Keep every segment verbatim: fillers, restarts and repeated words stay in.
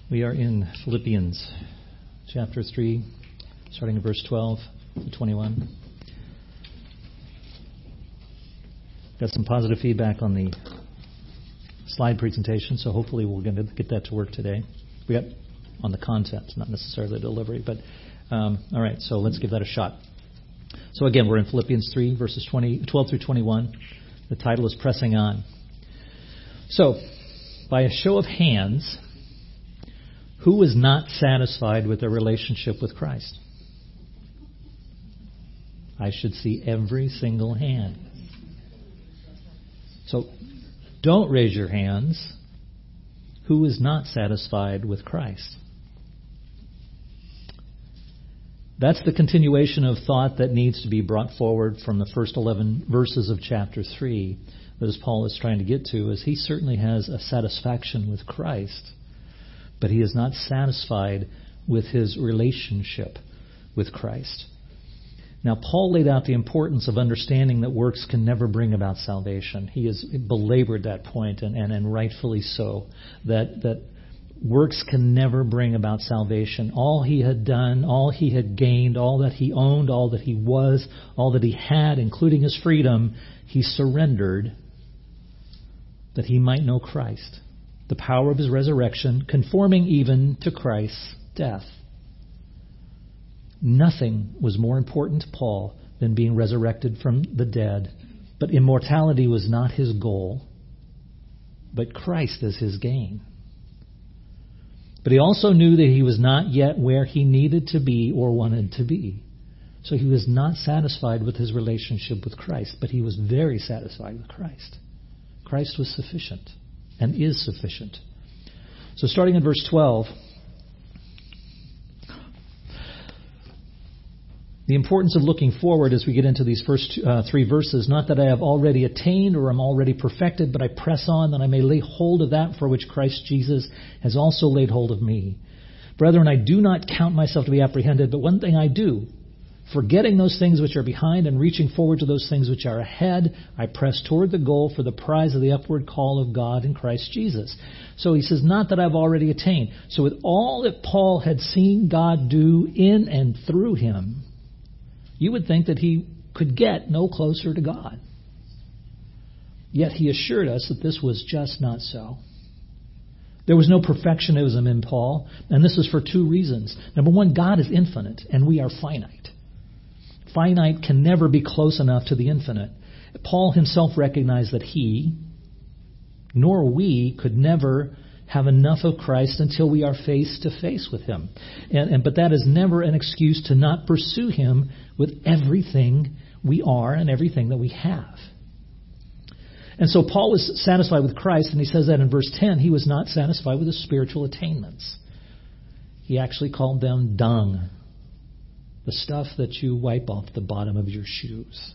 We are in Philippians chapter three, starting at verse twelve to twenty-one. Got some positive feedback on the slide presentation, so hopefully we're going to get that to work today. We got on the content, not necessarily the delivery, but um, all right, so let's give that a shot. So again, we're in Philippians three, verses twenty, twelve through twenty-one. The title is Pressing On. So, by a show of hands, who is not satisfied with their relationship with Christ? I should see every single hand. So, don't raise your hands. Who is not satisfied with Christ? That's the continuation of thought that needs to be brought forward from the first eleven verses of chapter three, that as Paul is trying to get to, is he certainly has a satisfaction with Christ, but he is not satisfied with his relationship with Christ. Now, Paul laid out the importance of understanding that works can never bring about salvation. He has belabored that point, and, and, and rightfully so, that, that works can never bring about salvation. All he had done, all he had gained, all that he owned, all that he was, all that he had, including his freedom, he surrendered that he might know Christ, the power of his resurrection, conforming even to Christ's death. Nothing was more important to Paul than being resurrected from the dead, but immortality was not his goal, but Christ is his gain. But he also knew that he was not yet where he needed to be or wanted to be. So he was not satisfied with his relationship with Christ, but he was very satisfied with Christ. Christ was sufficient and is sufficient. So starting in verse twelve, the importance of looking forward as we get into these first uh, three verses, not that I have already attained or am already perfected, but I press on that I may lay hold of that for which Christ Jesus has also laid hold of me. Brethren, I do not count myself to be apprehended, but one thing I do, forgetting those things which are behind and reaching forward to those things which are ahead, I press toward the goal for the prize of the upward call of God in Christ Jesus. So he says, not that I've already attained. So with all that Paul had seen God do in and through him, you would think that he could get no closer to God. Yet he assured us that this was just not so. There was no perfectionism in Paul, and this is for two reasons. Number one, God is infinite, and we are finite. Finite can never be close enough to the infinite. Paul himself recognized that he, nor we, could never have enough of Christ until we are face to face with him. And, and but that is never an excuse to not pursue him with everything we are and everything that we have. And so Paul was satisfied with Christ, and he says that in verse ten, he was not satisfied with his spiritual attainments. He actually called them dung, the stuff that you wipe off the bottom of your shoes.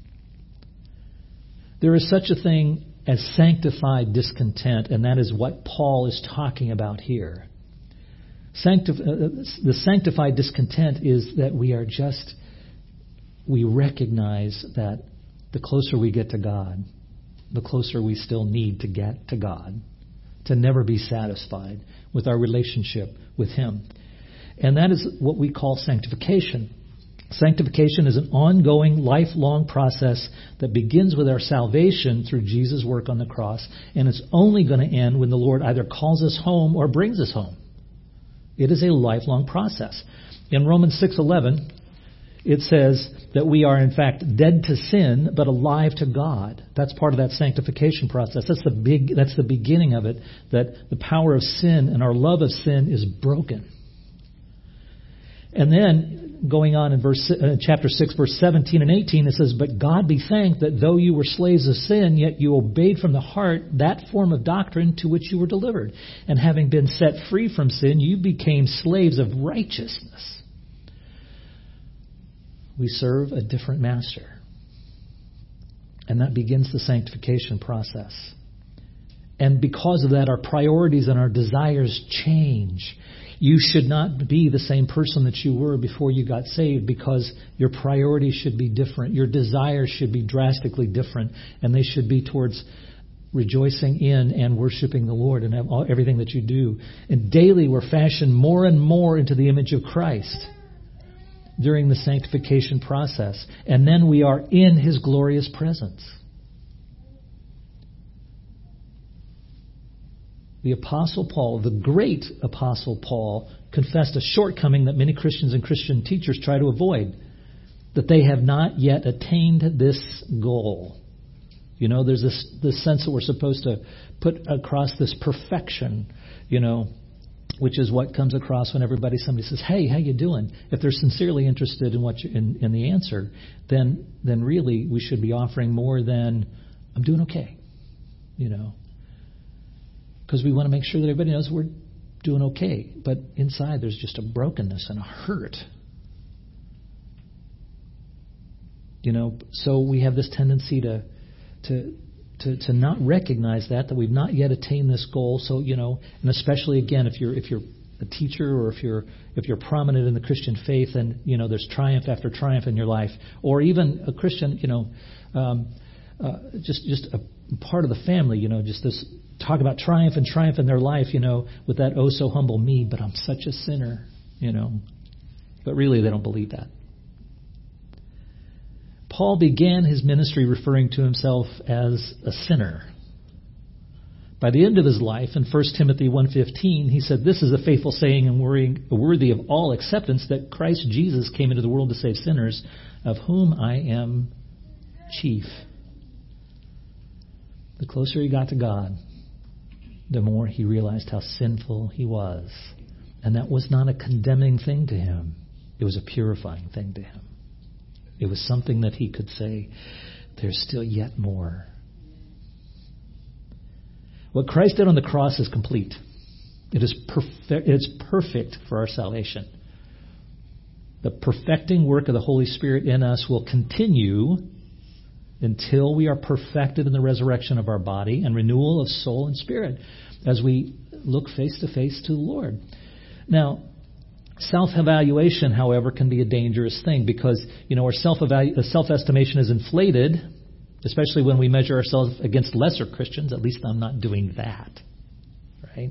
There is such a thing as sanctified discontent, and that is what Paul is talking about here. Sanctif- uh, the sanctified discontent is that we are just, we recognize that the closer we get to God, the closer we still need to get to God, to never be satisfied with our relationship with him. And that is what we call sanctification. Sanctification is an ongoing, lifelong process that begins with our salvation through Jesus' work on the cross, and it's only going to end when the Lord either calls us home or brings us home. It is a lifelong process. In Romans six eleven, it says that we are in fact dead to sin, but alive to God. That's part of that sanctification process. That's the big. That's the beginning of it, that the power of sin and our love of sin is broken. And then, going on in verse uh, chapter six, verse seventeen and eighteen, it says, but God be thanked that though you were slaves of sin, yet you obeyed from the heart that form of doctrine to which you were delivered. And having been set free from sin, you became slaves of righteousness. We serve a different master. And that begins the sanctification process. And because of that, our priorities and our desires change. You should not be the same person that you were before you got saved, because your priorities should be different. Your desires should be drastically different, and they should be towards rejoicing in and worshiping the Lord and have all, everything that you do. And daily we're fashioned more and more into the image of Christ during the sanctification process. And then we are in His glorious presence. The Apostle Paul, the great Apostle Paul, confessed a shortcoming that many Christians and Christian teachers try to avoid, that they have not yet attained this goal. You know, there's this, this sense that we're supposed to put across this perfection, you know, which is what comes across when everybody, somebody says, "Hey, how you doing?" If they're sincerely interested in what you, in, in the answer, then then really we should be offering more than "I'm doing okay," you know, because we want to make sure that everybody knows we're doing okay. But inside there's just a brokenness and a hurt. You know, so we have this tendency to to to to not recognize that, that we've not yet attained this goal. So, you know, and especially again, if you're if you're a teacher or if you're if you're prominent in the Christian faith, and you know there's triumph after triumph in your life, or even a Christian, you know, um, uh, just just a part of the family, you know, just this talk about triumph and triumph in their life, you know, with that "oh so humble me, but I'm such a sinner," you know, but really they don't believe that. Paul began his ministry referring to himself as a sinner. By the end of his life, in First Timothy one fifteen, he said, "This is a faithful saying and worthy of all acceptance, that Christ Jesus came into the world to save sinners, of whom I am chief." The closer he got to God, the more he realized how sinful he was. And that was not a condemning thing to him. It was a purifying thing to him. It was something that he could say, there's still yet more. What Christ did on the cross is complete. It is perfect. It's perfect for our salvation. The perfecting work of the Holy Spirit in us will continue until we are perfected in the resurrection of our body and renewal of soul and spirit as we look face to face to the Lord. Now, self-evaluation, however, can be a dangerous thing because, you know, our self-evalu- self-estimation is inflated, especially when we measure ourselves against lesser Christians. At least I'm not doing that, right?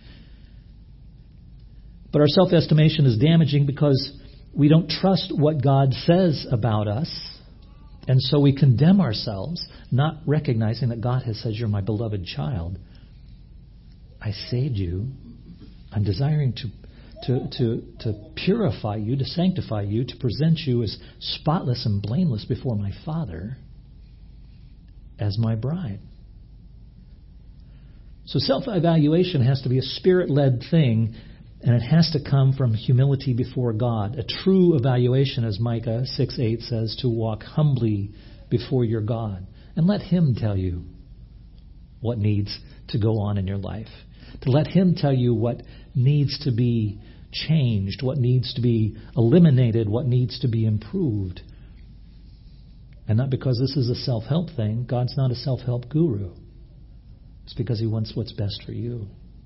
But our self-estimation is damaging because we don't trust what God says about us, and so we condemn ourselves, not recognizing that God has said, "You're my beloved child. I saved you. I'm desiring to To, to, to purify you, to sanctify you, to present you as spotless and blameless before my Father as my bride." So self-evaluation has to be a Spirit-led thing, and it has to come from humility before God. A true evaluation, as Micah six eight says, to walk humbly before your God. And let Him tell you what needs to go on in your life. To let Him tell you what needs to be changed, what needs to be eliminated, what needs to be improved. And not because this is a self-help thing. God's not a self-help guru. It's because He wants what's best for you.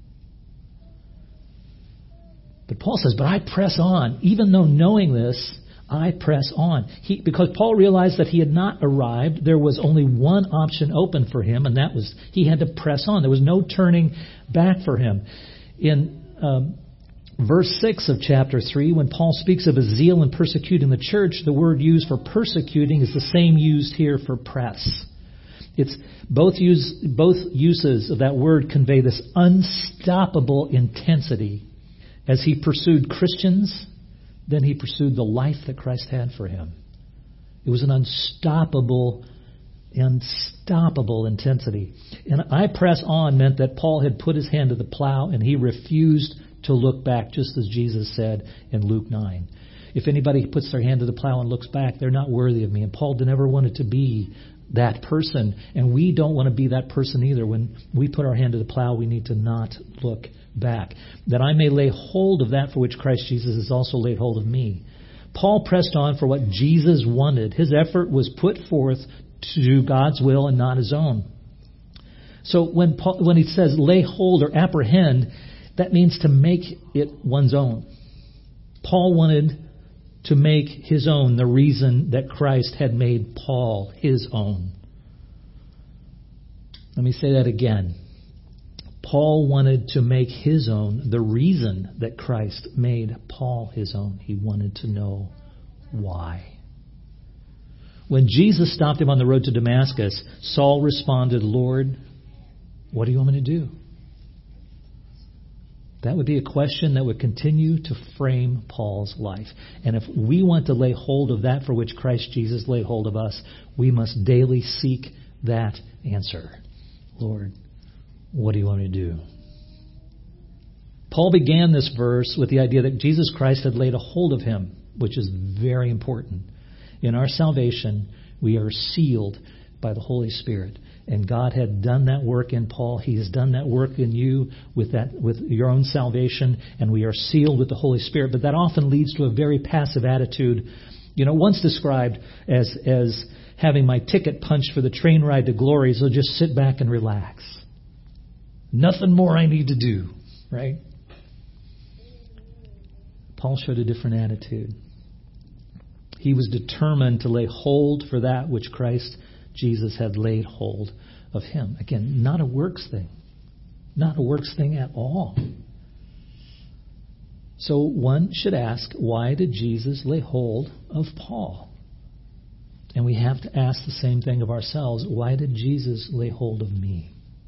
But Paul says, but I press on. Even though knowing this, I press on. He, because Paul realized that he had not arrived, there was only one option open for him, and that was he had to press on. There was no turning back for him. In um, verse six of chapter three, when Paul speaks of his zeal in persecuting the church, the word used for persecuting is the same used here for press. It's both use, both uses of that word convey this unstoppable intensity. As he pursued Christians, then he pursued the life that Christ had for him. It was an unstoppable, unstoppable intensity. And I press on meant that Paul had put his hand to the plow and he refused to look back, just as Jesus said in Luke nine. If anybody puts their hand to the plow and looks back, they're not worthy of me. And Paul never wanted to be that person. And we don't want to be that person either. When we put our hand to the plow, we need to not look back. That I may lay hold of that for which Christ Jesus has also laid hold of me. Paul pressed on for what Jesus wanted. His effort was put forth to do God's will and not his own. So when Paul, when he says lay hold or apprehend, that means to make it one's own. Paul wanted to make his own the reason that Christ had made Paul his own. Let me say that again. Paul wanted to make his own the reason that Christ made Paul his own. He wanted to know why. When Jesus stopped him on the road to Damascus, Saul responded, "Lord, what do you want me to do?" That would be a question that would continue to frame Paul's life. And if we want to lay hold of that for which Christ Jesus laid hold of us, we must daily seek that answer. Lord, what do you want me to do? Paul began this verse with the idea that Jesus Christ had laid a hold of him, which is very important. In our salvation, we are sealed by the Holy Spirit. And God had done that work in Paul. He has done that work in you with that, with your own salvation, and we are sealed with the Holy Spirit. But that often leads to a very passive attitude. You know, once described as as having my ticket punched for the train ride to glory, so just sit back and relax. Nothing more I need to do, right? Paul showed a different attitude. He was determined to lay hold for that which Christ Jesus had laid hold of him. Again, not a works thing. Not a works thing at all. So one should ask, why did Jesus lay hold of Paul? And we have to ask the same thing of ourselves. Why did Jesus lay hold of me?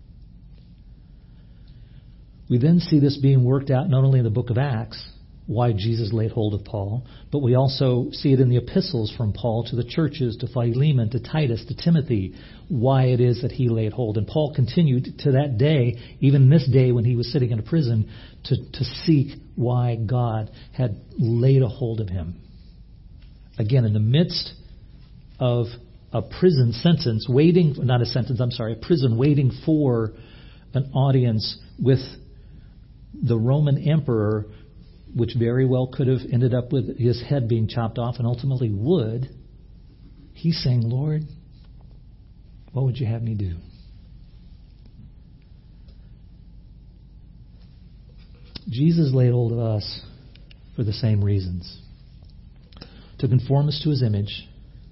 We then see this being worked out not only in the book of Acts, why Jesus laid hold of Paul, but we also see it in the epistles from Paul to the churches, to Philemon, to Titus, to Timothy, why it is that he laid hold. And Paul continued to that day, even this day when he was sitting in a prison, to, to seek why God had laid a hold of him. Again, in the midst of a prison sentence, waiting, not a sentence, I'm sorry, a prison waiting for an audience with the Roman emperor, which very well could have ended up with his head being chopped off and ultimately would, he's saying, Lord, what would you have me do? Jesus laid hold of us for the same reasons. To conform us to his image,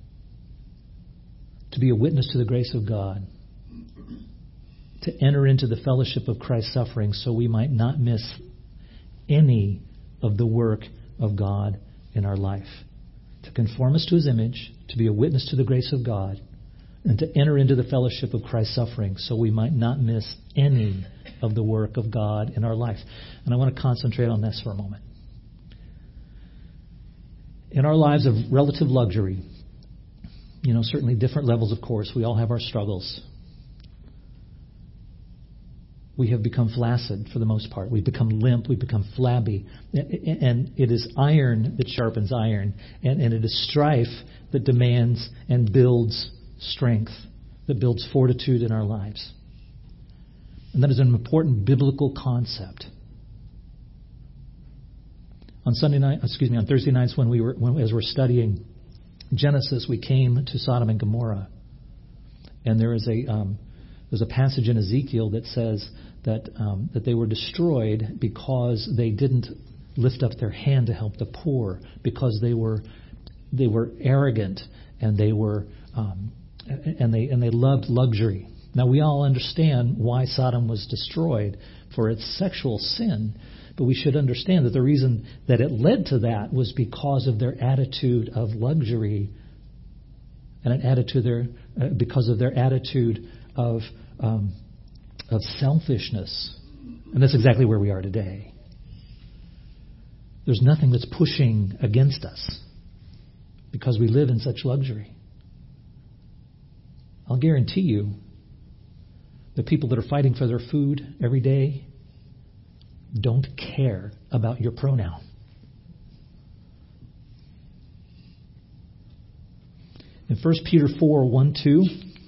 to be a witness to the grace of God, to enter into the fellowship of Christ's suffering so we might not miss any of the work of God in our life. To conform us to his image, to be a witness to the grace of God, and to enter into the fellowship of Christ's suffering so we might not miss any of the work of God in our life. And I want to concentrate on this for a moment. In our lives of relative luxury, you know, certainly different levels, of course, we all have our struggles. We have become flaccid for the most part. We've become limp. We've become flabby. And it is iron that sharpens iron. And, and it is strife that demands and builds strength, that builds fortitude in our lives. And that is an important biblical concept. On Sunday night, excuse me, on Thursday nights when we were, when, as we're studying Genesis, we came to Sodom and Gomorrah. And there is a... Um, There's a passage in Ezekiel that says that um, that they were destroyed because they didn't lift up their hand to help the poor, because they were they were arrogant and they were um, and they and they loved luxury. Now we all understand why Sodom was destroyed, for its sexual sin, but we should understand that the reason that it led to that was because of their attitude of luxury, and an attitude there uh, because of their attitude of um, of selfishness. And that's exactly where we are today. There's nothing that's pushing against us because we live in such luxury. I'll guarantee you the people that are fighting for their food every day don't care about your pronoun. In First Peter four, one, two,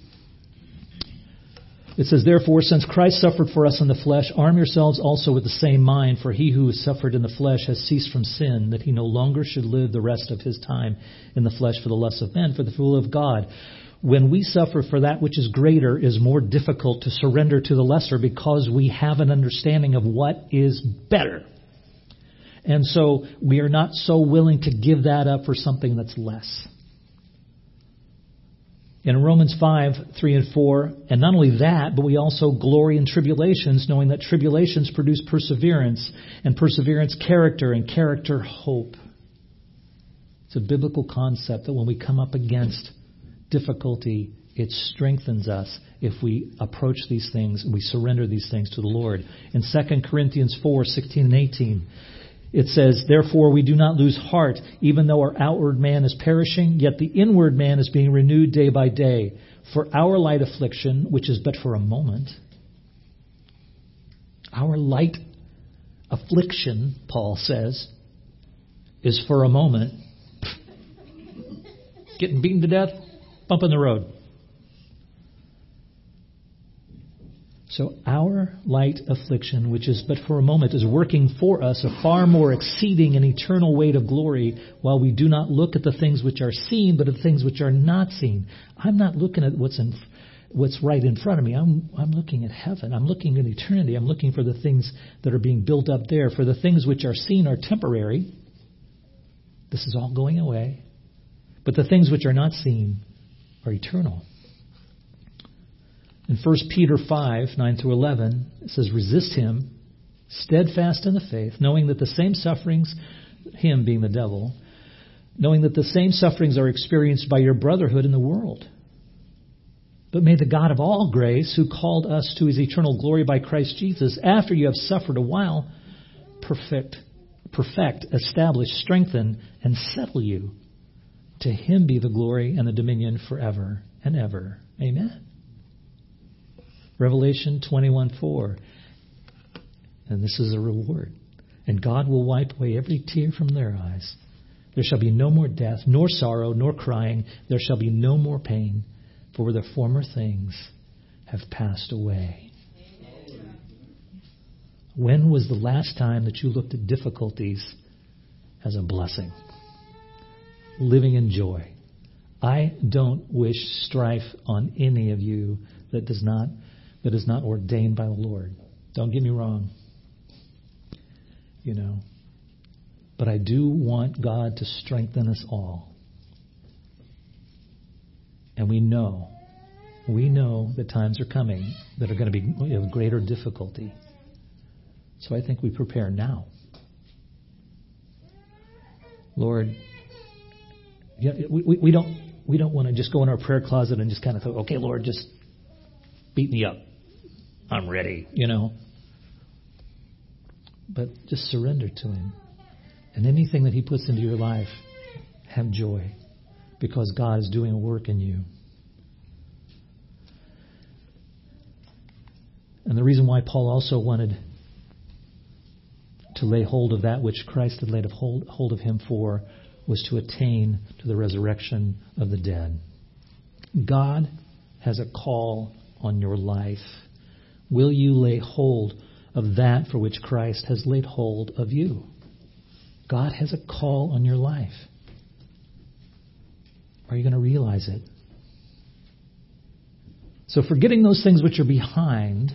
it says, therefore, since Christ suffered for us in the flesh, arm yourselves also with the same mind, for he who has suffered in the flesh has ceased from sin, that he no longer should live the rest of his time in the flesh for the lusts of men, for the will of God. When we suffer for that which is greater, is more difficult to surrender to the lesser because we have an understanding of what is better. And so we are not so willing to give that up for something that's less. In Romans five, three and four, and not only that, but we also glory in tribulations, knowing that tribulations produce perseverance, and perseverance character, and character hope. It's a biblical concept that when we come up against difficulty, it strengthens us if we approach these things and we surrender these things to the Lord. In Second Corinthians four, sixteen and eighteen, it says, "Therefore we do not lose heart, even though our outward man is perishing, yet the inward man is being renewed day by day. For our light affliction, which is but for a moment," our light affliction, Paul says, is for a moment. Getting beaten to death, bump in the road. So our light affliction, which is but for a moment, is working for us a far more exceeding and eternal weight of glory, while we do not look at the things which are seen, but at the things which are not seen. I'm not looking at what's in, what's right in front of me. I'm, I'm looking at heaven. I'm looking at eternity. I'm looking for the things that are being built up there. For the things which are seen are temporary. This is all going away. But the things which are not seen are eternal. In First Peter five, nine through eleven, it says, "Resist him, steadfast in the faith, knowing that the same sufferings," him being the devil, "knowing that the same sufferings are experienced by your brotherhood in the world. But may the God of all grace, who called us to his eternal glory by Christ Jesus, after you have suffered a while, perfect, perfect, establish, strengthen, and settle you. To him be the glory and the dominion forever and ever. Amen." Revelation twenty-one four. And this is a reward. "And God will wipe away every tear from their eyes. There shall be no more death, nor sorrow, nor crying. There shall be no more pain, for the former things have passed away." When was the last time that you looked at difficulties as a blessing? Living in joy. I don't wish strife on any of you that does not that is not ordained by the Lord. Don't get me wrong. You know. But I do want God to strengthen us all. And we know, we know that times are coming that are going to be of greater difficulty. So I think we prepare now. Lord, yeah, we, we, we don't we don't want to just go in our prayer closet and just kind of think, okay, Lord, just beat me up. I'm ready, you know. But just surrender to him. And anything that he puts into your life, have joy. Because God is doing a work in you. And the reason why Paul also wanted to lay hold of that which Christ had laid hold, hold of him for was to attain to the resurrection of the dead. God has a call on your life. Will you lay hold of that for which Christ has laid hold of you? God has a call on your life. Are you going to realize it? So forgetting those things which are behind,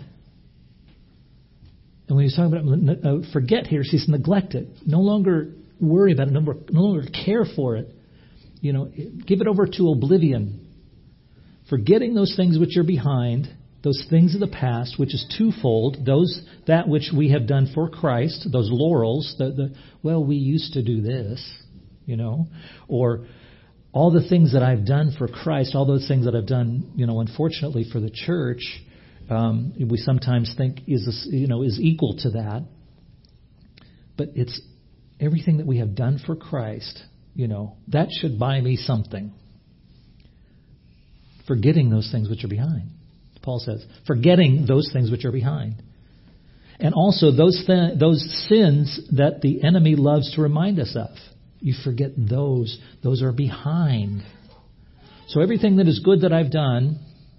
and when he's talking about uh, forget here, he says neglect it. No longer worry about it. No longer, no longer care for it. You know, give it over to oblivion. Forgetting those things which are behind, those things of the past, which is twofold. Those that which we have done for Christ, those laurels. The, the well, we used to do this, you know, or all the things that I've done for Christ, all those things that I've done, you know, unfortunately for the church, um, we sometimes think is you know is equal to that. But it's everything that we have done for Christ. You know, that should buy me something. Forgetting those things which are behind. Paul says, forgetting those things which are behind. And also those th- those sins that the enemy loves to remind us of. You forget those. Those are behind. So everything that is good that I've done,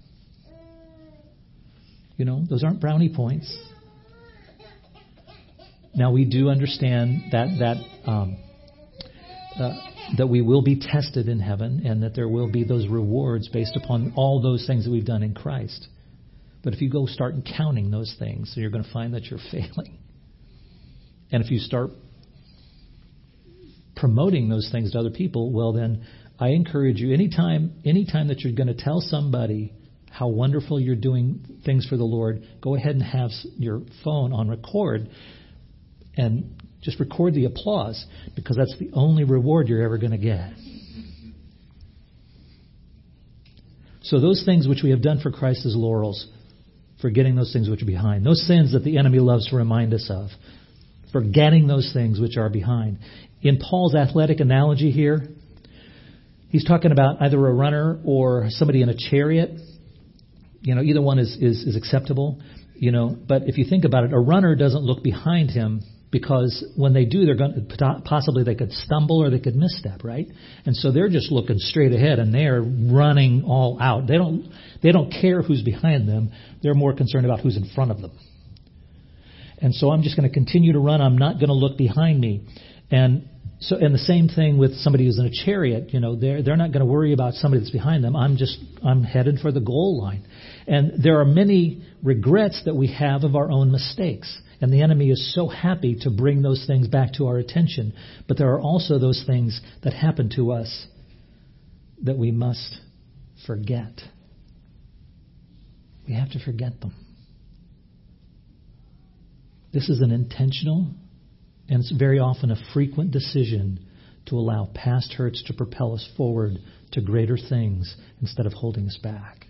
you know, those aren't brownie points. Now we do understand that that um, uh, that we will be tested in heaven, and that there will be those rewards based upon all those things that we've done in Christ. But if you go start counting those things, so you're going to find that you're failing. And if you start promoting those things to other people, well then, I encourage you, anytime, anytime that you're going to tell somebody how wonderful you're doing things for the Lord, go ahead and have your phone on record and just record the applause, because that's the only reward you're ever going to get. So those things which we have done for Christ as laurels, forgetting those things which are behind, those sins that the enemy loves to remind us of, forgetting those things which are behind. In Paul's athletic analogy here, he's talking about either a runner or somebody in a chariot. You know, either one is, is, is acceptable. You know, but if you think about it, a runner doesn't look behind him, because when they do, they're going to, possibly they could stumble or they could misstep, right? And so they're just looking straight ahead and they're running all out. They don't they don't care who's behind them. They're more concerned about who's in front of them. And so I'm just going to continue to run. I'm not going to look behind me. And so, and the same thing with somebody who's in a chariot. You know, they're they're not going to worry about somebody that's behind them. I'm just I'm headed for the goal line. And there are many regrets that we have of our own mistakes. And the enemy is so happy to bring those things back to our attention. But there are also those things that happen to us that we must forget. We have to forget them. This is an intentional and it's very often a frequent decision to allow past hurts to propel us forward to greater things instead of holding us back.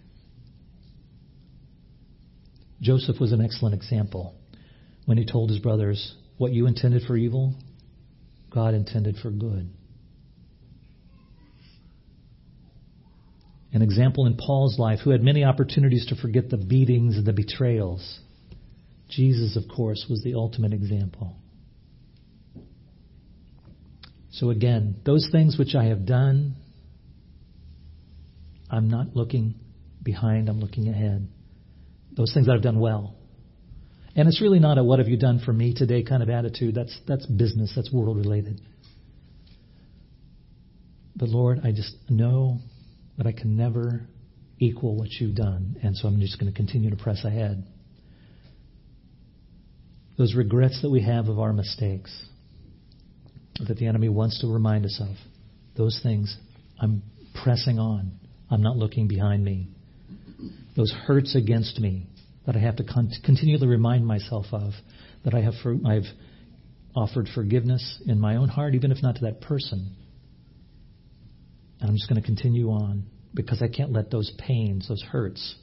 Joseph was an excellent example. When he told his brothers, what you intended for evil, God intended for good. An example in Paul's life, who had many opportunities to forget the beatings and the betrayals. Jesus, of course, was the ultimate example. So again, those things which I have done, I'm not looking behind, I'm looking ahead. Those things that I've done well. And it's really not a what have you done for me today kind of attitude. That's that's business. That's world related. But Lord, I just know that I can never equal what you've done. And so I'm just going to continue to press ahead. Those regrets that we have of our mistakes, that the enemy wants to remind us of, those things, I'm pressing on. I'm not looking behind me. Those hurts against me that I have to con- continually remind myself of, that I have for, I've offered forgiveness in my own heart, even if not to that person. And I'm just going to continue on because I can't let those pains, those hurts.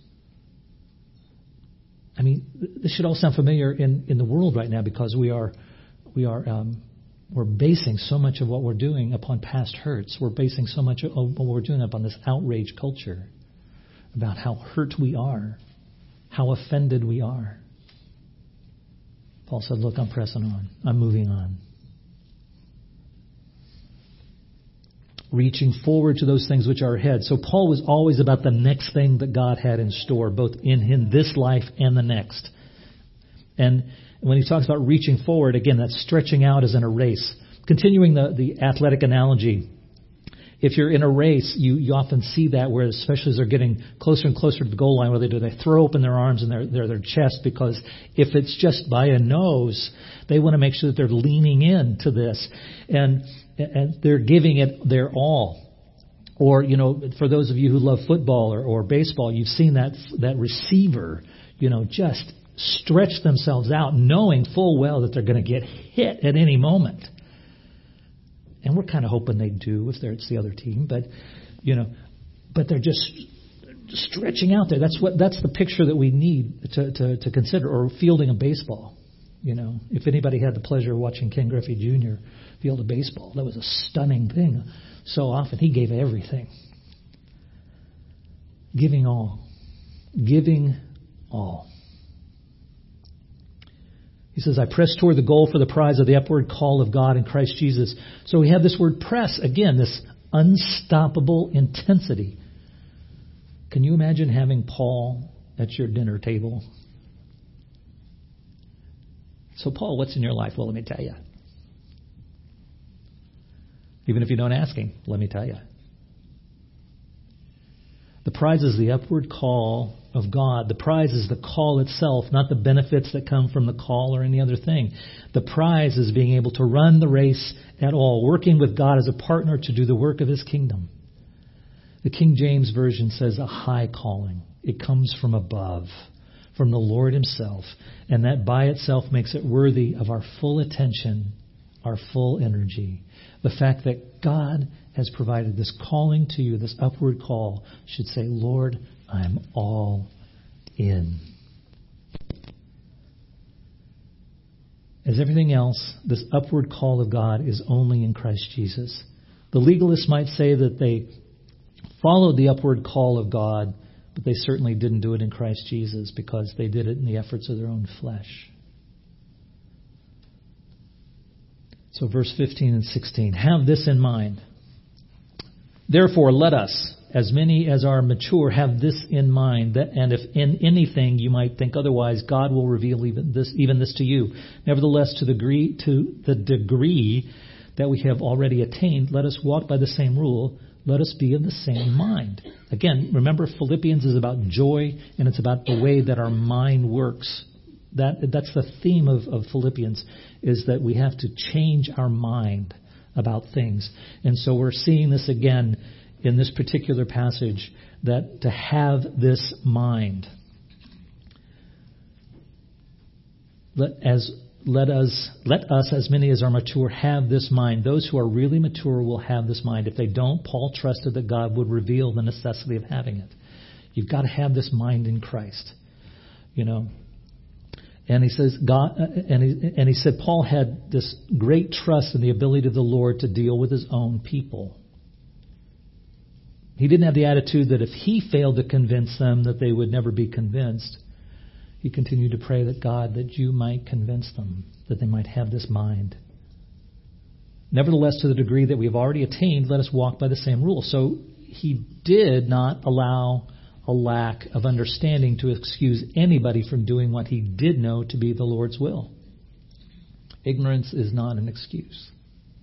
I mean, this should all sound familiar in, in the world right now, because we are we are um, we're basing so much of what we're doing upon past hurts. We're basing so much of what we're doing upon this outrage culture about how hurt we are, how offended we are. Paul said, look, I'm pressing on. I'm moving on. Reaching forward to those things which are ahead. So Paul was always about the next thing that God had in store, both in him, this life and the next. And when he talks about reaching forward, again, that's stretching out as in a race. Continuing the, the athletic analogy, if you're in a race, you, you often see that, where especially as they're getting closer and closer to the goal line, what they do, they throw open their arms and their, their, their chest, because if it's just by a nose, they want to make sure that they're leaning into this. And, and they're giving it their all. Or, you know, for those of you who love football or, or baseball, you've seen that that receiver, you know, just stretch themselves out, knowing full well that they're going to get hit at any moment. And we're kind of hoping they do if they're, it's the other team, but you know, but they're just stretching out there. That's what that's the picture that we need to, to, to consider. Or fielding a baseball. You know, if anybody had the pleasure of watching Ken Griffey Junior field a baseball, that was a stunning thing. So often he gave everything, giving all, giving all. He says, I press toward the goal for the prize of the upward call of God in Christ Jesus. So we have this word press, again, this unstoppable intensity. Can you imagine having Paul at your dinner table? So, Paul, what's in your life? Well, let me tell you. Even if you don't ask him, let me tell you. The prize is the upward call of God. The prize is the call itself, not the benefits that come from the call or any other thing. The prize is being able to run the race at all, working with God as a partner to do the work of His kingdom. The King James Version says a high calling. It comes from above, from the Lord himself, and that by itself makes it worthy of our full attention, our full energy. The fact that God has provided this calling to you, this upward call, should say, Lord, I'm all in. As everything else, this upward call of God is only in Christ Jesus. The legalists might say that they followed the upward call of God, but they certainly didn't do it in Christ Jesus because they did it in the efforts of their own flesh. So verse fifteen and sixteen, have this in mind. Therefore, let us, as many as are mature, have this in mind, that, and if in anything you might think otherwise, God will reveal even this, even this to you. Nevertheless, to the degree, to the degree that we have already attained, let us walk by the same rule. Let us be of the same mind. Again, remember, Philippians is about joy, and it's about the way that our mind works. That that's the theme of, of Philippians, is that we have to change our mind about things. And so we're seeing this again in this particular passage, that to have this mind. Let as let us let us as many as are mature have this mind. Those who are really mature will have this mind. If they don't, Paul trusted that God would reveal the necessity of having it. You've got to have this mind in Christ. You know. And he says, God, and he, and he said, Paul had this great trust in the ability of the Lord to deal with his own people. He didn't have the attitude that if he failed to convince them that they would never be convinced. He continued to pray that God, that you might convince them, that they might have this mind. Nevertheless, to the degree that we have already attained, let us walk by the same rule. So he did not allow a lack of understanding to excuse anybody from doing what he did know to be the Lord's will. Ignorance is not an excuse.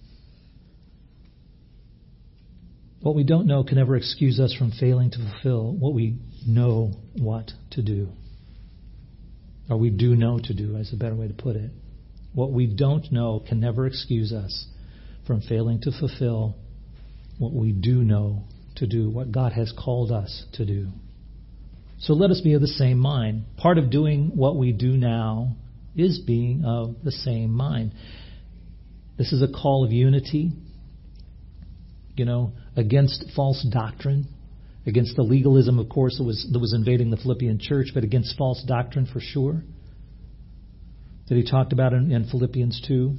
What we don't know can never excuse us from failing to fulfill what we know what to do. Or we do know to do, is a better way to put it. What we don't know can never excuse us from failing to fulfill what we do know to do, what God has called us to do. So let us be of the same mind. Part of doing what we do now is being of the same mind. This is a call of unity, you know, against false doctrine, against the legalism, of course, that was, that was invading the Philippian church, but against false doctrine for sure, that he talked about in, in Philippians two.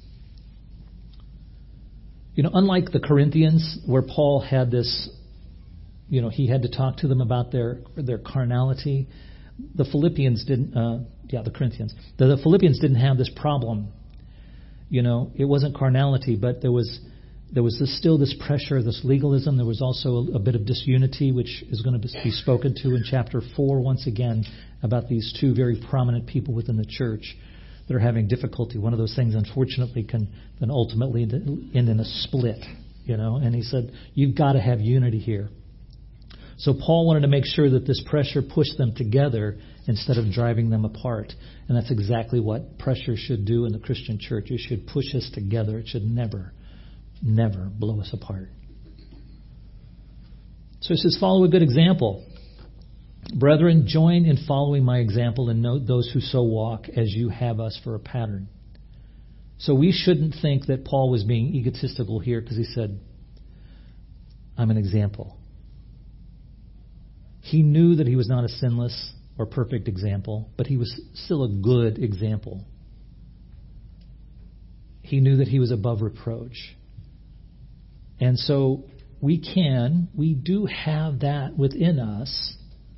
You know, unlike the Corinthians, where Paul had this, you know, he had to talk to them about their their carnality. The Philippians didn't, uh, yeah, the Corinthians. The, the Philippians didn't have this problem. You know, it wasn't carnality, but there was there was this, still this pressure, this legalism. There was also a, a bit of disunity, which is going to be spoken to in chapter four once again, about these two very prominent people within the church that are having difficulty. One of those things, unfortunately, can then ultimately end in a split. You know, and he said, you've got to have unity here. So Paul wanted to make sure that this pressure pushed them together instead of driving them apart. And that's exactly what pressure should do in the Christian church. It should push us together. It should never, never blow us apart. So he says, follow a good example. Brethren, join in following my example and note those who so walk as you have us for a pattern. So we shouldn't think that Paul was being egotistical here because he said, I'm an example. He knew that he was not a sinless or perfect example, but he was still a good example. He knew that he was above reproach. And so we can, we do have that within us.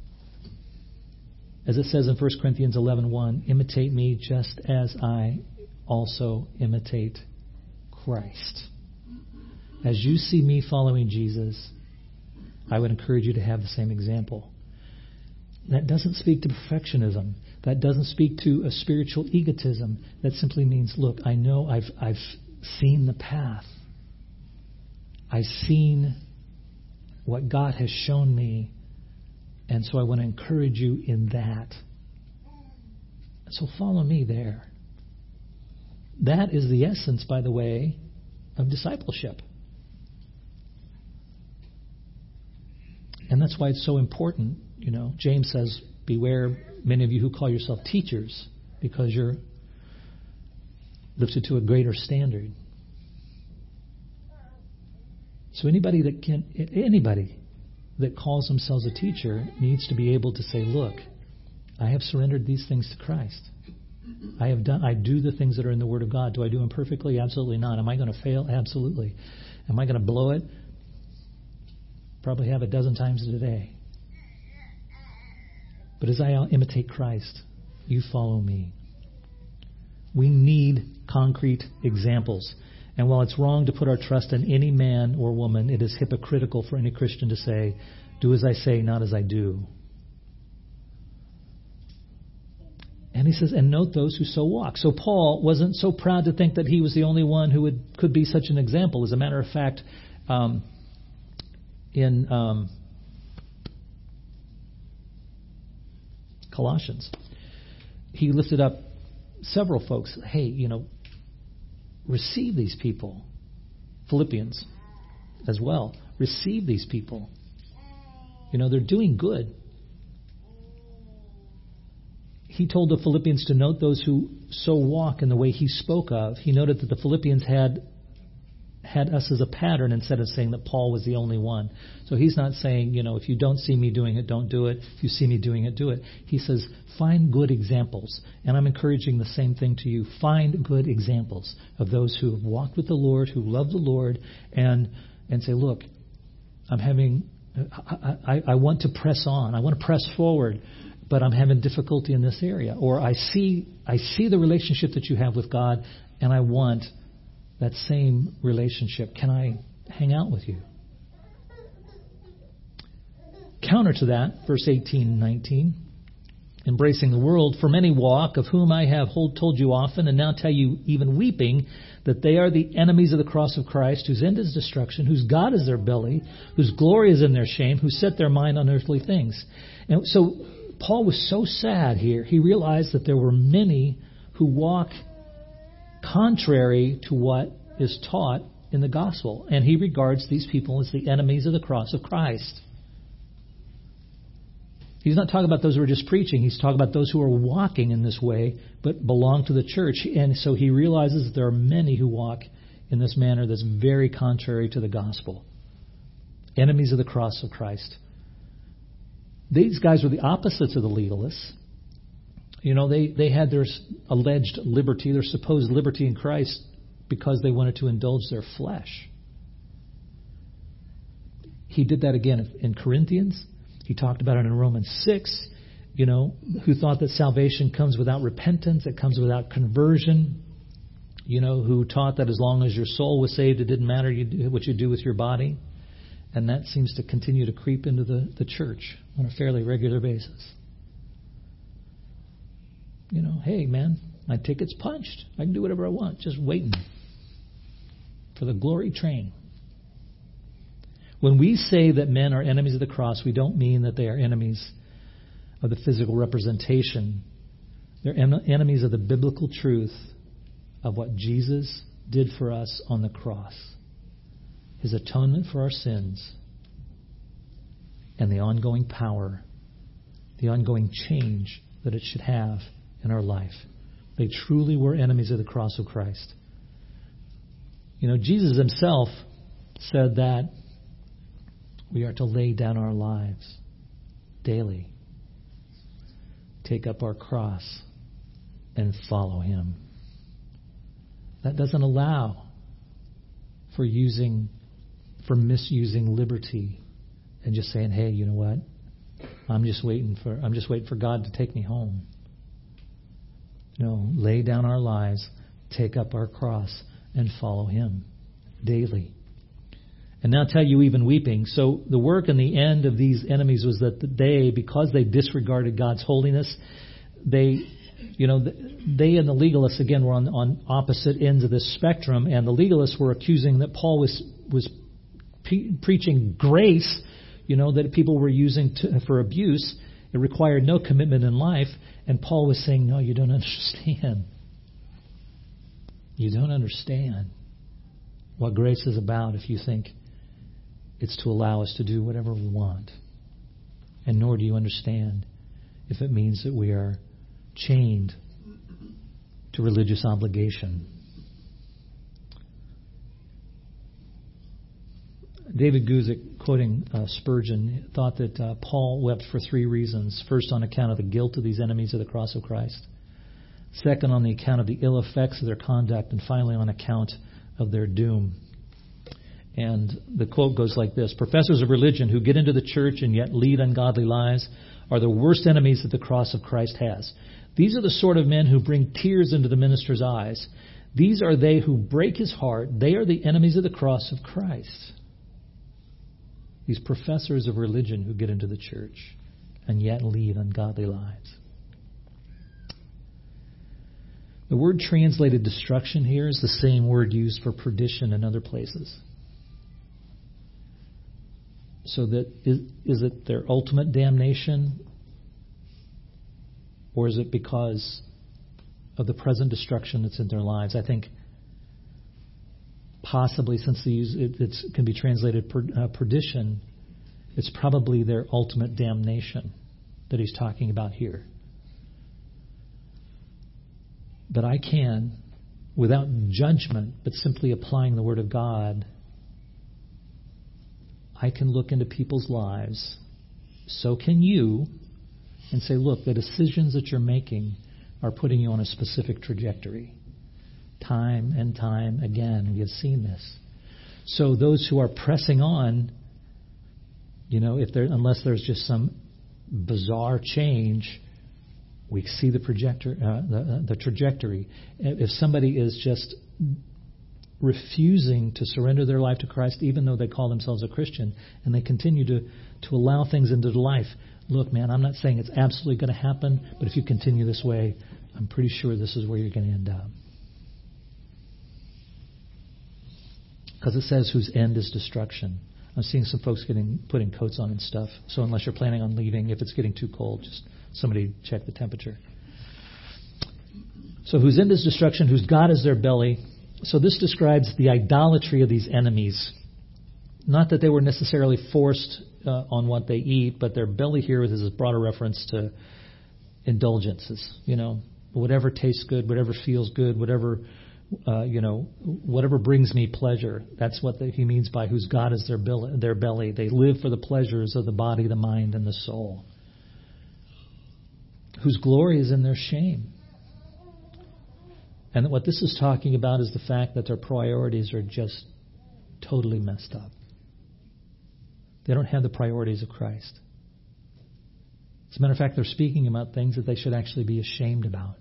As it says in First Corinthians eleven one, imitate me just as I also imitate Christ. As you see me following Jesus, I would encourage you to have the same example. That doesn't speak to perfectionism. That doesn't speak to a spiritual egotism. That simply means, look, I know I've I've seen the path. I've seen what God has shown me, and so I want to encourage you in that. So follow me there. That is the essence, by the way, of discipleship. And that's why it's so important. You know, James says, beware many of you who call yourself teachers, because you're lifted to a greater standard. So anybody that can, anybody that calls themselves a teacher needs to be able to say, look, I have surrendered these things to Christ. I have done, I do the things that are in the Word of God. Do I do them perfectly? Absolutely not. Am I going to fail? Absolutely. Am I going to blow it? Probably have a dozen times a day. But as I imitate Christ, you follow me. We need concrete examples. And while it's wrong to put our trust in any man or woman, it is hypocritical for any Christian to say, do as I say, not as I do. And he says, and note those who so walk. So Paul wasn't so proud to think that he was the only one who would could be such an example. As a matter of fact, um, in um, Colossians, he lifted up several folks. Hey, you know, receive these people. Philippians as well. Receive these people. You know, they're doing good. He told the Philippians to note those who so walk in the way he spoke of. He noted that the Philippians had had us as a pattern instead of saying that Paul was the only one. So he's not saying, you know, if you don't see me doing it, don't do it. If you see me doing it, do it. He says, find good examples. And I'm encouraging the same thing to you. Find good examples of those who have walked with the Lord, who love the Lord, and and say, look, I'm having, I, I, I want to press on. I want to press forward, but I'm having difficulty in this area. Or I see I see the relationship that you have with God, and I want that same relationship. Can I hang out with you? Counter to that, verse eighteen and nineteen, embracing the world, for many walk, of whom I have told you often, and now tell you even weeping, that they are the enemies of the cross of Christ, whose end is destruction, whose God is their belly, whose glory is in their shame, who set their mind on earthly things. And so Paul was so sad here. He realized that there were many who walk contrary to what is taught in the gospel. And he regards these people as the enemies of the cross of Christ. He's not talking about those who are just preaching. He's talking about those who are walking in this way, but belong to the church. And so he realizes that there are many who walk in this manner that's very contrary to the gospel. Enemies of the cross of Christ. These guys were the opposites of the legalists. You know, they, they had their alleged liberty, their supposed liberty in Christ, because they wanted to indulge their flesh. He did that again in Corinthians. He talked about it in Romans six, you know, who thought that salvation comes without repentance, it comes without conversion, you know, who taught that as long as your soul was saved, it didn't matter you, what you do with your body. And that seems to continue to creep into the, the church on a fairly regular basis. You know, hey, man, my ticket's punched. I can do whatever I want. Just waiting for the glory train. When we say that men are enemies of the cross, we don't mean that they are enemies of the physical representation. They're en- enemies of the biblical truth of what Jesus did for us on the cross. His atonement for our sins and the ongoing power, the ongoing change that it should have in our life. They truly were enemies of the cross of Christ. You know, Jesus himself said that we are to lay down our lives daily, take up our cross, and follow him. That doesn't allow for using, for misusing liberty and just saying, hey, you know what? I'm just waiting for I'm just waiting for God to take me home. No, lay down our lives, take up our cross, and follow him daily. And now tell you even weeping. So the work and the end of these enemies was that they, because they disregarded God's holiness, they, you know, they and the legalists, again, were on, on opposite ends of this spectrum. And the legalists were accusing that Paul was was pre- preaching grace, you know, that people were using to, for abuse. It required no commitment in life. And Paul was saying, no, you don't understand. You don't understand what grace is about if you think it's to allow us to do whatever we want. And nor do you understand if it means that we are chained to religious obligation. David Guzik, quoting uh, Spurgeon, thought that uh, Paul wept for three reasons. First, on account of the guilt of these enemies of the cross of Christ. Second, on the account of the ill effects of their conduct. And finally, on account of their doom. And the quote goes like this: professors of religion who get into the church and yet lead ungodly lives are the worst enemies that the cross of Christ has. These are the sort of men who bring tears into the minister's eyes. These are they who break his heart. They are the enemies of the cross of Christ. These professors of religion who get into the church and yet lead ungodly lives. The word translated destruction here is the same word used for perdition in other places. So that is, is it their ultimate damnation, or is it because of the present destruction that's in their lives? I think possibly, since they use it, it can be translated per, uh, perdition, it's probably their ultimate damnation that he's talking about here. But I can, without judgment, but simply applying the Word of God, I can look into people's lives, so can you, and say, look, the decisions that you're making are putting you on a specific trajectory. Time and time again, we have seen this. So those who are pressing on, you know, if there, unless there's just some bizarre change, we see the projector, uh, the, the trajectory. If somebody is just refusing to surrender their life to Christ, even though they call themselves a Christian, and they continue to, to allow things into their life, look, man, I'm not saying it's absolutely going to happen, but if you continue this way, I'm pretty sure this is where you're going to end up. Because it says whose end is destruction. I'm seeing some folks getting putting coats on and stuff. So unless you're planning on leaving, if it's getting too cold, just somebody check the temperature. So whose end is destruction, whose God is their belly. So this describes the idolatry of these enemies. Not that they were necessarily forced uh, on what they eat, but their belly here is a broader reference to indulgences. You know, whatever tastes good, whatever feels good, whatever, uh, you know, whatever brings me pleasure. That's what the, he means by whose God is their belly, their belly. They live for the pleasures of the body, the mind, and the soul. Whose glory is in their shame. And what this is talking about is the fact that their priorities are just totally messed up. They don't have the priorities of Christ. As a matter of fact, they're speaking about things that they should actually be ashamed about.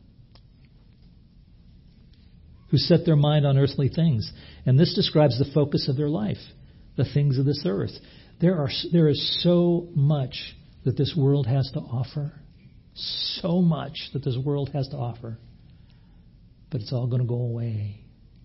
Who set their mind on earthly things. And this describes the focus of their life, the things of this earth. There are there is so much that this world has to offer. So much that this world has to offer. But it's all going to go away.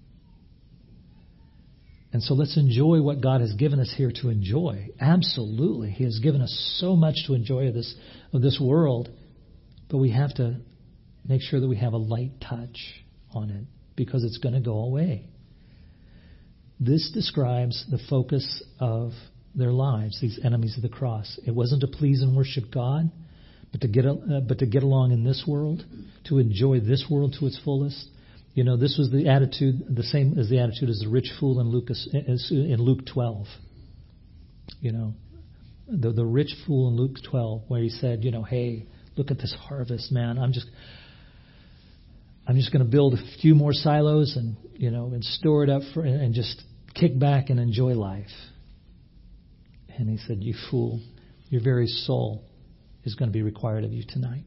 And so let's enjoy what God has given us here to enjoy. Absolutely. He has given us so much to enjoy of this, of this world. But we have to make sure that we have a light touch on it, because it's going to go away. This describes the focus of their lives, these enemies of the cross. It wasn't to please and worship God, but to get uh, but to get along in this world, to enjoy this world to its fullest. You know, this was the attitude, the same as the attitude as the rich fool in Lucas in Luke twelve. You know, the the rich fool in Luke twelve, where he said, you know, hey, look at this harvest, man. I'm just I'm just going to build a few more silos and, you know, and store it up for and just kick back and enjoy life. And he said, you fool, your very soul is going to be required of you tonight.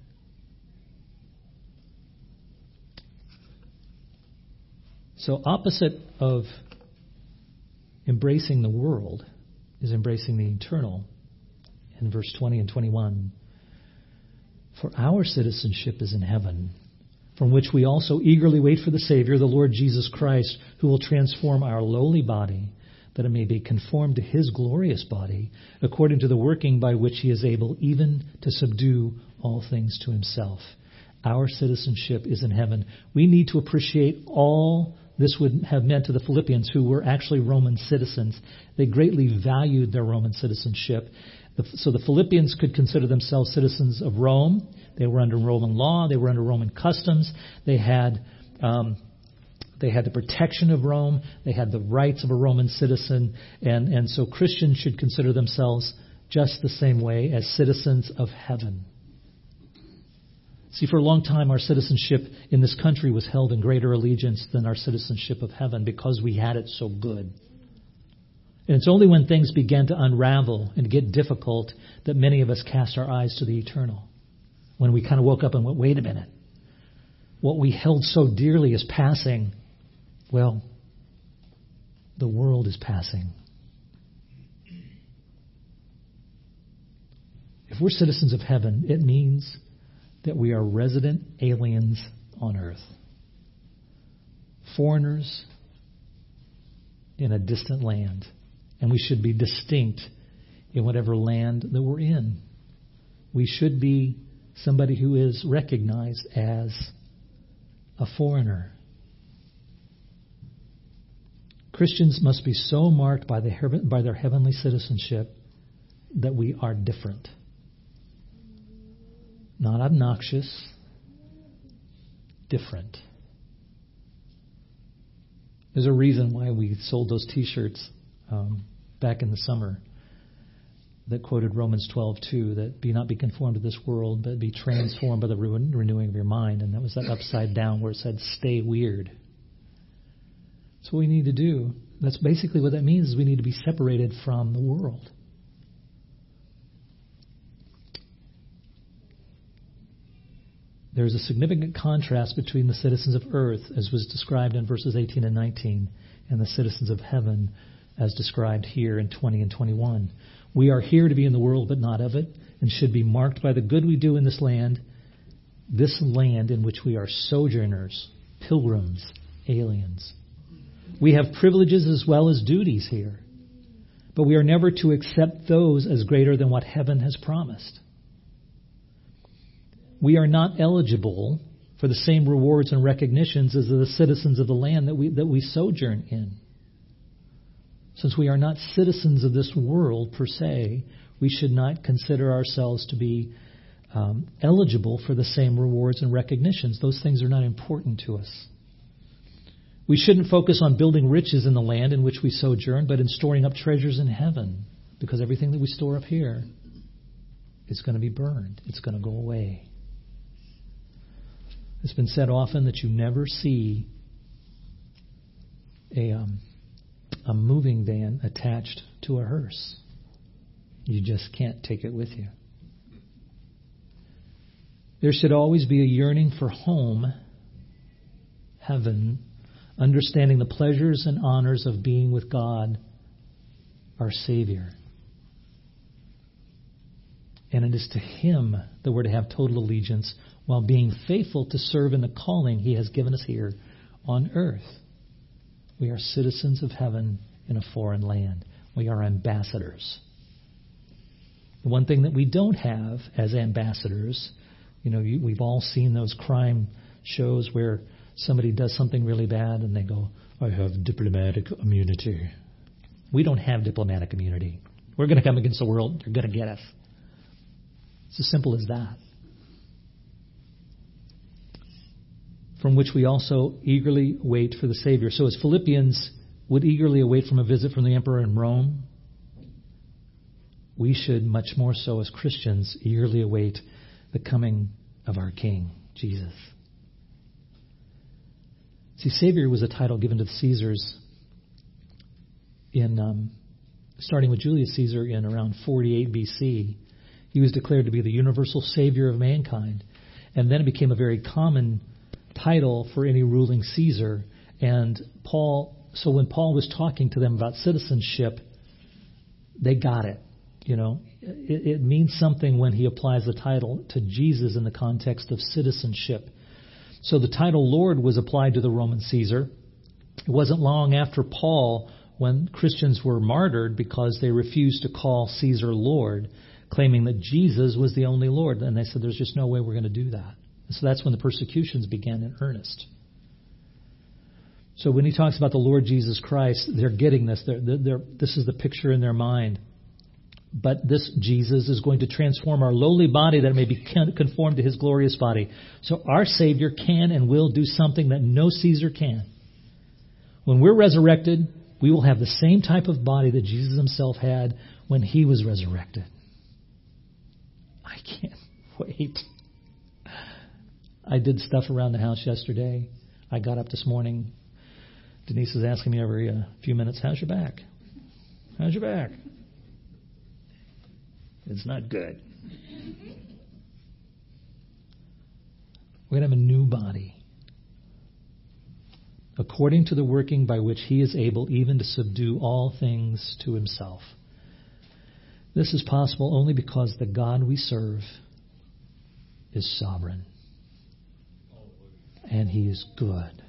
So opposite of embracing the world is embracing the eternal. In verse twenty and twenty-one, for our citizenship is in heaven, from which we also eagerly wait for the Savior, the Lord Jesus Christ, who will transform our lowly body, that it may be conformed to his glorious body, according to the working by which he is able even to subdue all things to himself. Our citizenship is in heaven. We need to appreciate all this would have meant to the Philippians, who were actually Roman citizens. They greatly valued their Roman citizenship. The, so the Philippians could consider themselves citizens of Rome. They were under Roman law. They were under Roman customs. They had um, they had the protection of Rome. They had the rights of a Roman citizen. And, and so Christians should consider themselves just the same way as citizens of heaven. See, for a long time, our citizenship in this country was held in greater allegiance than our citizenship of heaven because we had it so good. And it's only when things began to unravel and get difficult that many of us cast our eyes to the eternal. When we kind of woke up and went, wait a minute. What we held so dearly is passing. Well, the world is passing. If we're citizens of heaven, it means that we are resident aliens on earth. Foreigners in a distant land. And we should be distinct in whatever land that we're in. We should be somebody who is recognized as a foreigner. Christians must be so marked by, the, by their heavenly citizenship that we are different. Not obnoxious, different. There's a reason why we sold those T-shirts um, back in the summer that quoted Romans twelve two, that be not be conformed to this world, but be transformed by the renewing of your mind. And that was that upside down where it said, stay weird. That's what we need to do. That's basically what that means, is we need to be separated from the world. There's a significant contrast between the citizens of earth, as was described in verses eighteen and nineteen, and the citizens of heaven, as described here in twenty and twenty-one. We are here to be in the world, but not of it, and should be marked by the good we do in this land, this land in which we are sojourners, pilgrims, aliens. We have privileges as well as duties here, but we are never to accept those as greater than what heaven has promised. We are not eligible for the same rewards and recognitions as the citizens of the land that we that we sojourn in. Since we are not citizens of this world per se, we should not consider ourselves to be um, eligible for the same rewards and recognitions. Those things are not important to us. We shouldn't focus on building riches in the land in which we sojourn, but in storing up treasures in heaven, because everything that we store up here is going to be burned. It's going to go away. It's been said often that you never see a um, a moving van attached to a hearse. You just can't take it with you. There should always be a yearning for home, heaven, understanding the pleasures and honors of being with God, our Savior. And it is to Him that we're to have total allegiance while being faithful to serve in the calling He has given us here on earth. We are citizens of heaven in a foreign land. We are ambassadors. The one thing that we don't have as ambassadors, you know, you, we've all seen those crime shows where somebody does something really bad and they go, I have diplomatic immunity. We don't have diplomatic immunity. We're going to come against the world. They're going to get us. It's as simple as that. From which we also eagerly wait for the Savior. So as Philippians would eagerly await from a visit from the emperor in Rome, we should much more so as Christians eagerly await the coming of our King, Jesus. See, Savior was a title given to the Caesars in um, starting with Julius Caesar in around forty-eight B C. He was declared to be the universal Savior of mankind. And then it became a very common title for any ruling Caesar. And Paul, so when Paul was talking to them about citizenship, they got it. You know, it, it means something when he applies the title to Jesus in the context of citizenship. So the title Lord was applied to the Roman Caesar. It wasn't long after Paul when Christians were martyred because they refused to call Caesar Lord, claiming that Jesus was the only Lord. And they said, there's just no way we're going to do that. And so that's when the persecutions began in earnest. So when he talks about the Lord Jesus Christ, they're getting this. They're, they're, this is the picture in their mind. But this Jesus is going to transform our lowly body that it may be conformed to his glorious body. So our Savior can and will do something that no Caesar can. When we're resurrected, we will have the same type of body that Jesus himself had when he was resurrected. I can't wait. I did stuff around the house yesterday. I got up this morning. Denise is asking me every uh, few minutes, how's your back? How's your back? It's not good. We're going to have a new body, according to the working by which he is able even to subdue all things to himself. This is possible only because the God we serve is sovereign. And he is good.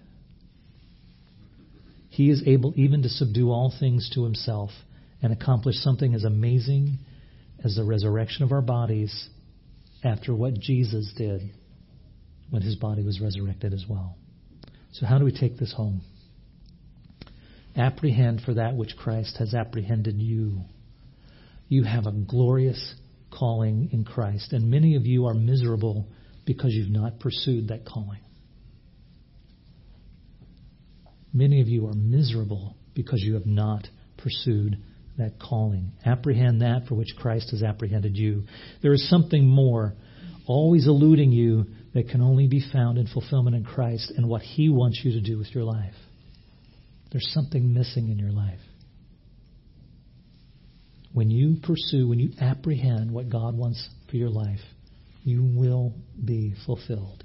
He is able even to subdue all things to himself and accomplish something as amazing as the resurrection of our bodies after what Jesus did when his body was resurrected as well. So how do we take this home? Apprehend for that which Christ has apprehended you. You have a glorious calling in Christ, and many of you are miserable because you've not pursued that calling. Many of you are miserable because you have not pursued that calling. Apprehend that for which Christ has apprehended you. There is something more always eluding you that can only be found in fulfillment in Christ and what he wants you to do with your life. There's something missing in your life. When you pursue, when you apprehend what God wants for your life, you will be fulfilled.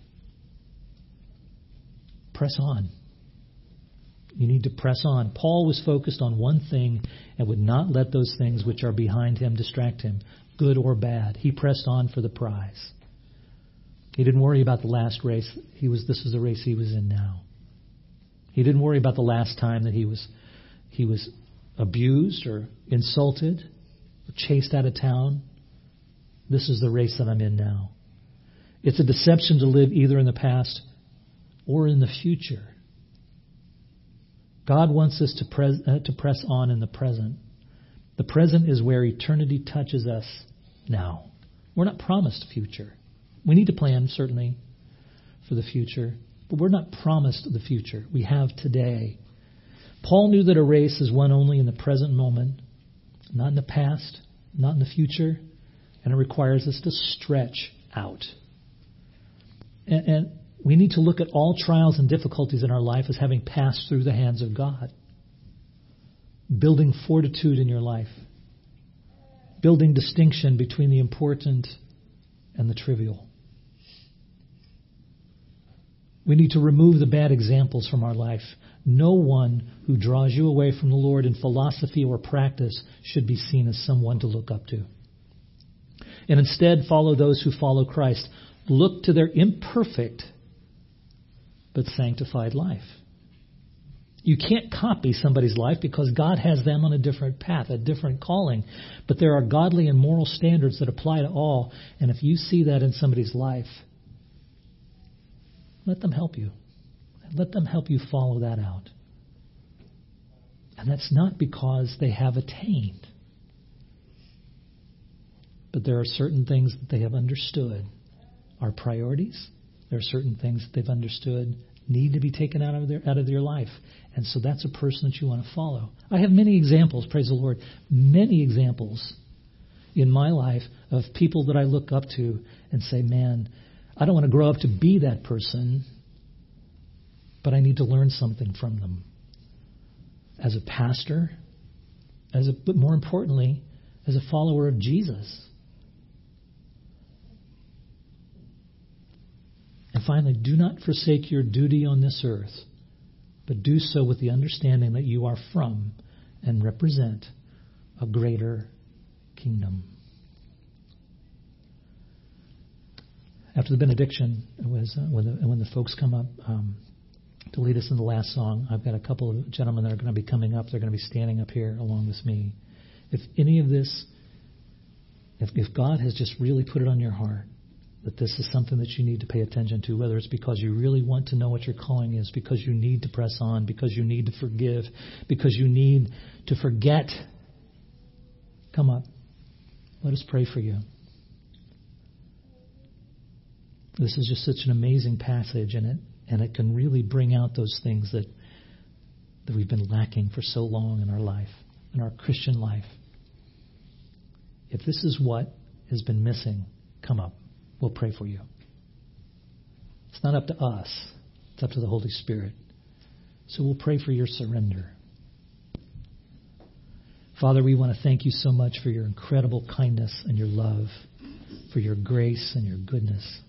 Press on. You need to press on. Paul was focused on one thing and would not let those things which are behind him distract him, good or bad. He pressed on for the prize. He didn't worry about the last race. He was. This is the race he was in now. He didn't worry about the last time that he was he was abused or insulted or chased out of town. This is the race that I'm in now. It's a deception to live either in the past or in the future. God wants us to, pres- uh, to press on in the present. The present is where eternity touches us now. We're not promised a future. We need to plan, certainly, for the future, but we're not promised the future. We have today. Paul knew that a race is won only in the present moment, not in the past, not in the future, and it requires us to stretch out. And, and we need to look at all trials and difficulties in our life as having passed through the hands of God. Building fortitude in your life. Building distinction between the important and the trivial. We need to remove the bad examples from our life. No one who draws you away from the Lord in philosophy or practice should be seen as someone to look up to. And instead, follow those who follow Christ. Look to their imperfect but sanctified life. You can't copy somebody's life because God has them on a different path, a different calling. But there are godly and moral standards that apply to all. And if you see that in somebody's life, let them help you. Let them help you follow that out. And that's not because they have attained. But there are certain things that they have understood are priorities. There are certain things that they've understood need to be taken out of their out of their life. And so that's a person that you want to follow. I have many examples, praise the Lord, many examples in my life of people that I look up to and say, man, I don't want to grow up to be that person, but I need to learn something from them. As a pastor, as a, but more importantly, as a follower of Jesus. And finally, do not forsake your duty on this earth, but do so with the understanding that you are from and represent a greater kingdom. After the benediction, it was uh, when, the, when the folks come up um, to lead us in the last song, I've got a couple of gentlemen that are going to be coming up. They're going to be standing up here along with me. If any of this, if, if God has just really put it on your heart, that this is something that you need to pay attention to, whether it's because you really want to know what your calling is, because you need to press on, because you need to forgive, because you need to forget. Come up. Let us pray for you. This is just such an amazing passage, and it and it can really bring out those things that that we've been lacking for so long in our life, in our Christian life. If this is what has been missing, come up. We'll pray for you. It's not up to us. It's up to the Holy Spirit. So we'll pray for your surrender. Father, we want to thank you so much for your incredible kindness and your love, for your grace and your goodness.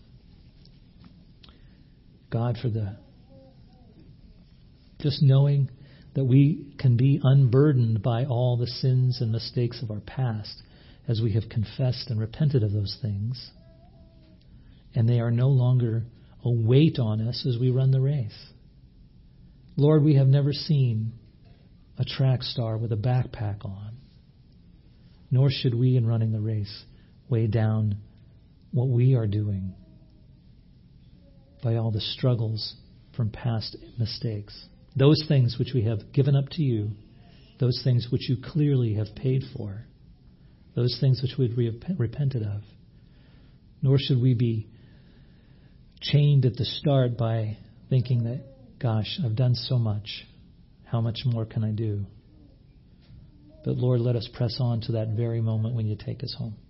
God, for the just knowing that we can be unburdened by all the sins and mistakes of our past as we have confessed and repented of those things. And they are no longer a weight on us as we run the race. Lord, we have never seen a track star with a backpack on, nor should we, in running the race, weigh down what we are doing by all the struggles from past mistakes. Those things which we have given up to you, those things which you clearly have paid for, those things which we have repented of. Nor should we be chained at the start by thinking that, gosh, I've done so much. How much more can I do? But Lord, let us press on to that very moment when you take us home.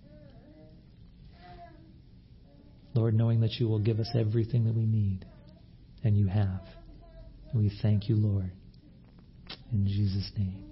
Lord, knowing that you will give us everything that we need, and you have. And we thank you, Lord. In Jesus' name.